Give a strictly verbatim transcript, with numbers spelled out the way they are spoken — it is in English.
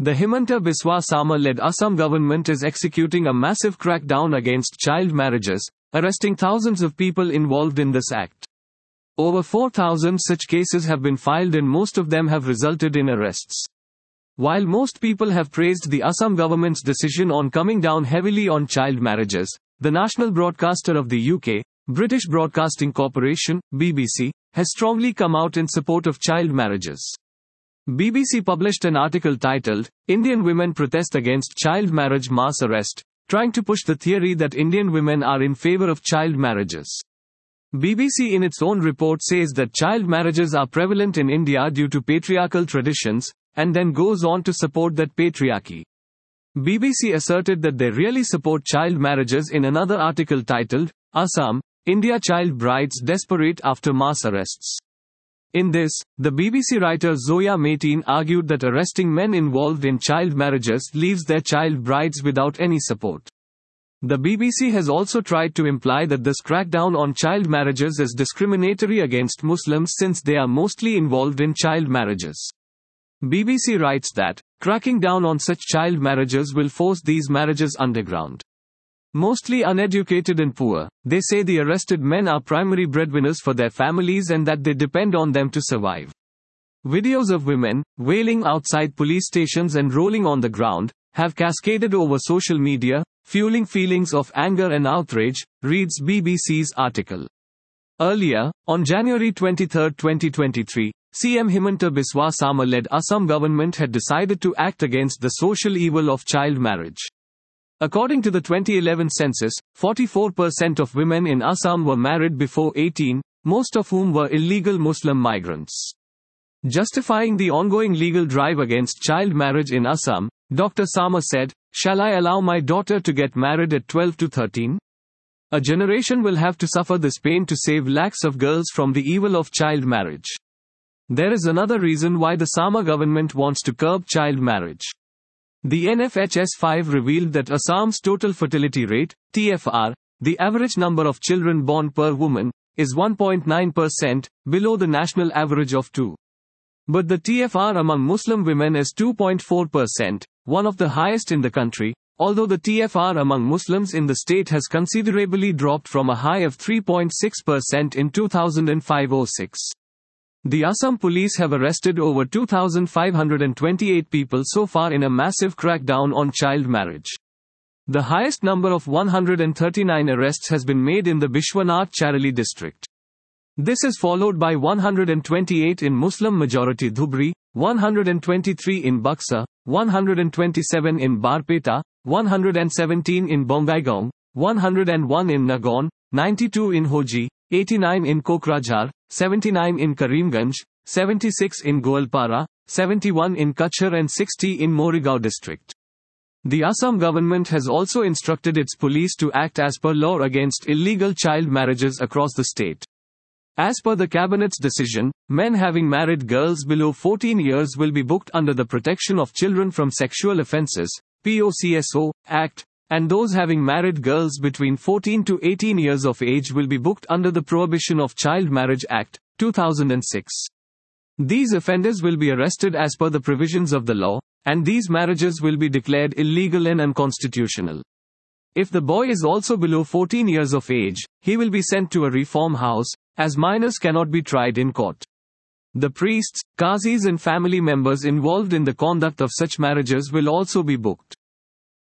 The Himanta Biswa Sarma-led Assam government is executing a massive crackdown against child marriages, arresting thousands of people involved in this act. Over four thousand such cases have been filed and most of them have resulted in arrests. While most people have praised the Assam government's decision on coming down heavily on child marriages, the national broadcaster of the U K, British Broadcasting Corporation, B B C, has strongly come out in support of child marriages. B B C published an article titled, "Indian Women Protest Against Child Marriage Mass Arrest," trying to push the theory that Indian women are in favor of child marriages. B B C in its own report says that child marriages are prevalent in India due to patriarchal traditions, and then goes on to support that patriarchy. B B C asserted that they really support child marriages in another article titled, "Assam, India Child Brides Desperate After Mass Arrests." In this, the B B C writer Zoya Mateen argued that arresting men involved in child marriages leaves their child brides without any support. The B B C has also tried to imply that this crackdown on child marriages is discriminatory against Muslims since they are mostly involved in child marriages. B B C writes that, cracking down on such child marriages will force these marriages underground. Mostly uneducated and poor, they say the arrested men are primary breadwinners for their families and that they depend on them to survive. Videos of women, wailing outside police stations and rolling on the ground, have cascaded over social media, fueling feelings of anger and outrage, reads B B C's article. Earlier, on January twenty-third, twenty twenty-three, C M Himanta Biswa Sarma-led Assam government had decided to act against the social evil of child marriage. According to the twenty eleven census, forty-four percent of women in Assam were married before eighteen, most of whom were illegal Muslim migrants. Justifying the ongoing legal drive against child marriage in Assam, Doctor Sarma said, "Shall I allow my daughter to get married at twelve to thirteen? A generation will have to suffer this pain to save lakhs of girls from the evil of child marriage." There is another reason why the Sarma government wants to curb child marriage. The N F H S five revealed that Assam's total fertility rate, T F R, the average number of children born per woman, is one point nine percent, below the national average of two. But the T F R among Muslim women is two point four percent, one of the highest in the country, although the T F R among Muslims in the state has considerably dropped from a high of three point six percent in two thousand five to oh six. The Assam police have arrested over two thousand five hundred twenty-eight people so far in a massive crackdown on child marriage. The highest number of one hundred thirty-nine arrests has been made in the Bishwanath Charali district. This is followed by one hundred twenty-eight in Muslim-majority Dhubri, one hundred twenty-three in Buxar, one hundred twenty-seven in Barpeta, one hundred seventeen in Bongaigaon, one hundred one in Nagaon, ninety-two in Hoji, eighty-nine in Kokrajhar, seventy-nine in Karimganj, seventy-six in Goalpara, seventy-one in Kachar and sixty in Morigaon district. The Assam government has also instructed its police to act as per law against illegal child marriages across the state. As per the cabinet's decision, men having married girls below fourteen years will be booked under the Protection of Children from Sexual Offences, P O C S O, Act, and those having married girls between fourteen to eighteen years of age will be booked under the Prohibition of Child Marriage Act, two thousand six. These offenders will be arrested as per the provisions of the law, and these marriages will be declared illegal and unconstitutional. If the boy is also below fourteen years of age, he will be sent to a reform house, as minors cannot be tried in court. The priests, qazis and family members involved in the conduct of such marriages will also be booked.